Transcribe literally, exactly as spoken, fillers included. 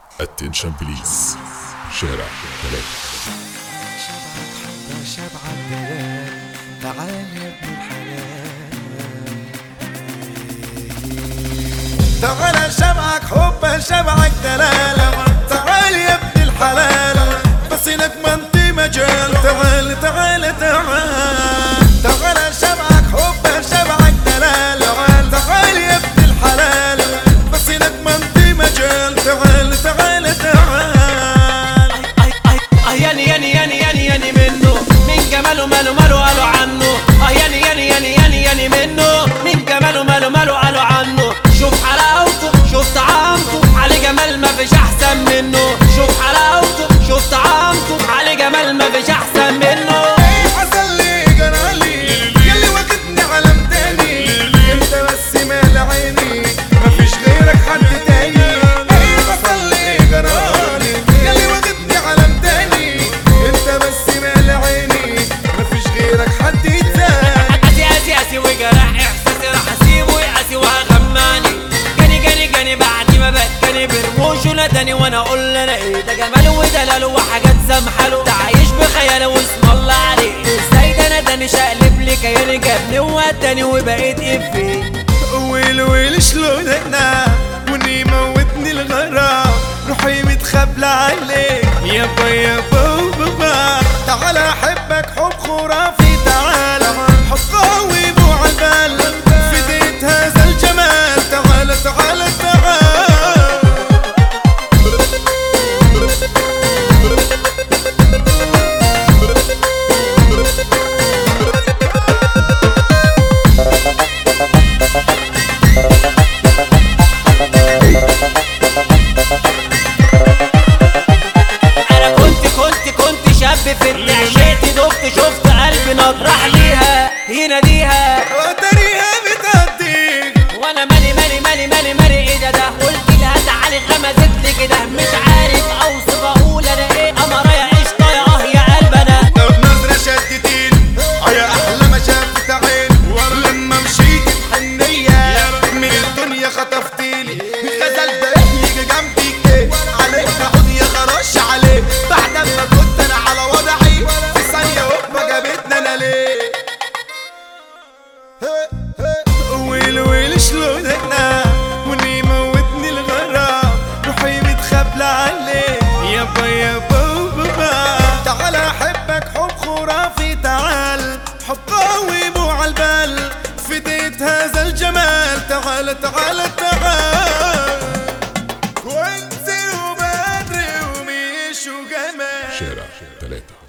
اتنشن بليز. شارع ثلاثة. شبعك شبعك دلال، تعال يا ابن الحلال. تعال شبعك حب شبعك دلال، تعال يا ابن الحلال. بس لك منطي مجال، تعال تعال تعال. تعال شبعك حب شبعك دلال، تعال يا ابن الحلال. بس لك منطي مجال، تعال تعال تعال. ياني ياني ياني ياني ياني منه، من جماله ماله ماله قالوا عنه. اه ياني ياني ياني ياني ياني منه، من جماله ماله ماله قالوا عنه. شوف حلاوته شوف طعامته، عليه جمال ما فيش احسن منه. شوف حلاوته شوف طعامته، عليه جمال ما فيش احسن منه. ايه حصل لي جرالي ياللي واخدني عالم تاني، انت بس مال عيني مفيش غيرك حد تاني. ايه حصل لي جرالي ياللي واخدني عالم تاني، انت بس مال عيني مفيش غيرك حد تاني. قاسي قاسي قاسي وجرح احساسي، راح اسيبه يقاسي وهغماني. جاني جاني جاني بعد ما بكاني برموش وناداني، وانا اقول انا ايه ده جماله ودلاله وحاجات سامحاله. ده عايش بخياله واسم الله عليه. ازاي ده ناداني شقلب لي كياني، جابني ووداني وبقيت افيه. ويل ويل شلون انا وني موتني الغرام، روحي متخبلة عليك يابا يابا بابا. تعال احبك حب خرافي، تعال حب قوي مو عالبال، فديت هذا الجمال. تعال تعال تعال. انا كنت كنت كنت شاب في العشيت، دفت شفت قلبي نطرح ليها يناديها وتريها بتهديك، وانا مالي مالي مالي مالي مالي. ايه ده ده قلت لها تعالي غمزت لي كده، مش عارف اوصف اقول انا ايه. قمرة يا قشطة يا اه يا قلب انا. بنظرة شدتين اه يا احلى ما شافت عين، ولما مشيت بحنية من الدنيا خطفتيلي. غزل ده يجي جنبي عليك اقعد يا خرش عليه، بعد ما كنت انا على وضعي في ثانية هوبا جابتنا انا ليه. ويل ويل شلون انا وني موتني الغرام، روحي متخبلة عليه يابا يابا بابا. تعال احبك حب خرافي، تعال حب قوي مو عالبال، فديت هذا الجمال. تعال تعال تعال. وانت وبدري وميش وجمال. شارع ثلاثة.